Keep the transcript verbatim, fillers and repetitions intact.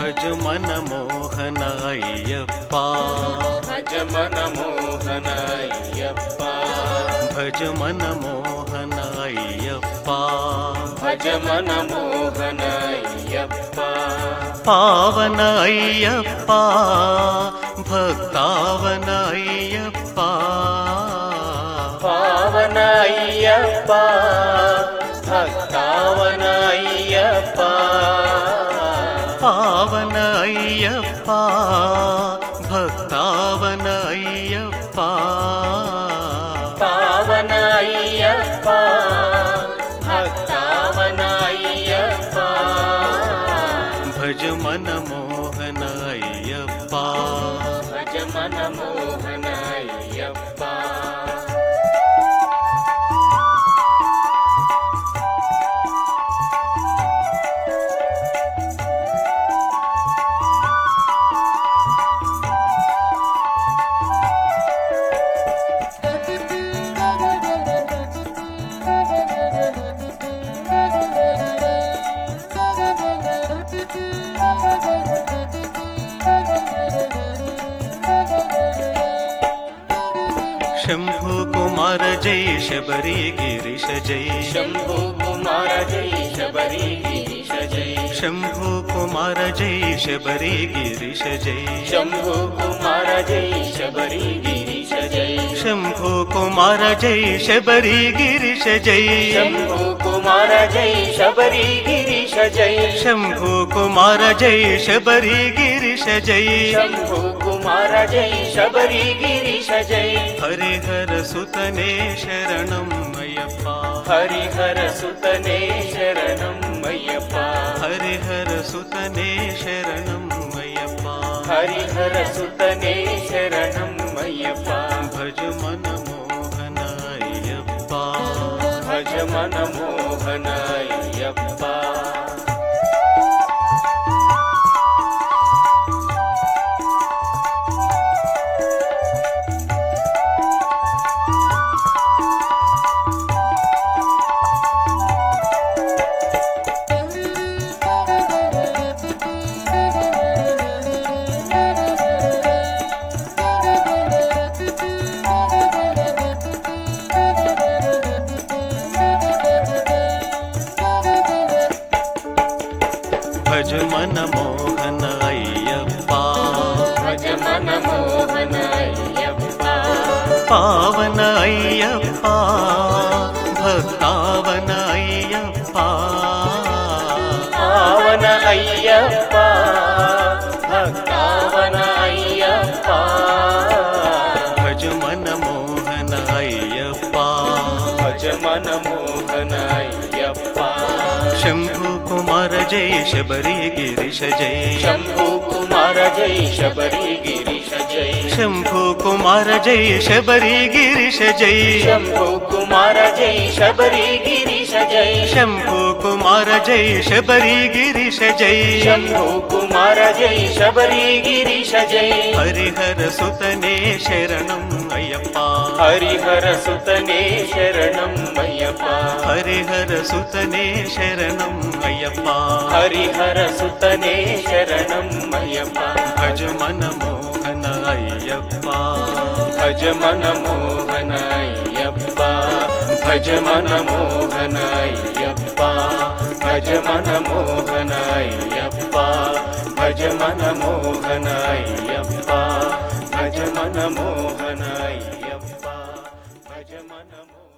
భజ మన మోహన అయ్యప్ప భజ మన మోహన అయ్యప్ప భజ మన మోహన అయ్యప్ప భజ మన మోహన అయ్యప్ప పావన అయ్యప్ప భక్తావన అయ్యప్ప పావన అయ్యప్ప భక్తావన అయ్యప్ప పావన అయ్యప్ప భక్తావన అయ్యప్ప పావన అయ్యప్ప భక్తావన అయ్యప్ప భజ మన మోహన అయ్యప్ప భజ మన మోహన అయ్యప్ప शंभु कुमार जय शबरी गिरीश जय शंभु कुमार जय शबरी गिरीश जय शंभु कुमार जय शबरी गिरीश जय शंभु कुमार जय शबरी गिरीश जय शंभु कुमार जय शबरी गिरीश जय शंभु कुमार जय शबरी गिरीश जय शंभु कुमार जय शबरी गिरीश जय शंभु कुमार जय शबरी गिरीश जय हरिहर सुतने शरणं अय्यप्पा हरिहर सुतने शरणं अय्यप्पा हरिहर सुतने शरणं अय्यप्पा हरिहर सुतने शरणं अय्यप्पा भज मन मोहन अय्यप्पा भज मन मोहन अय्यप्पा भज मन मोहन अय्यप्पा भज मन मोहन अय्यप्पा पावन अय्यप्पा भक्तावन अय्यप्पा पावन अय्यप्पा भक्तावन अय्यप्पा भज मन मोहन अय्यप्पा भज मन मोहन अय्यप्पा शंभु कुमार जय शबरी गिरीश जय शंभु कुमार जय शबरी गिरीश जय शंभु कुमार जय शबरी गिरीश जय शंभु कुमार जय शबरी गिरीश जय शंभु कुमार जय शबरी गिरीश जय शंभु कुमार जय शबरी गिरीश जय हरिहर सुतने शरणं अय्यप्पा हरिहर सुतने शरणं अय्यप्पा हरिहर सुतने शरणं अय्यप्पा हरिहर सुतने शरणं अय्यप्पा भज मन मोहन अय्यप्पा भज मन मोहन अय्यप्पा भज मन मोहन अय्यप्पा भज मन मोहन अय्यप्पा भज मन मोहन अय्यप्पा भज मन मोहन अय्यप्पा भज मन मोहन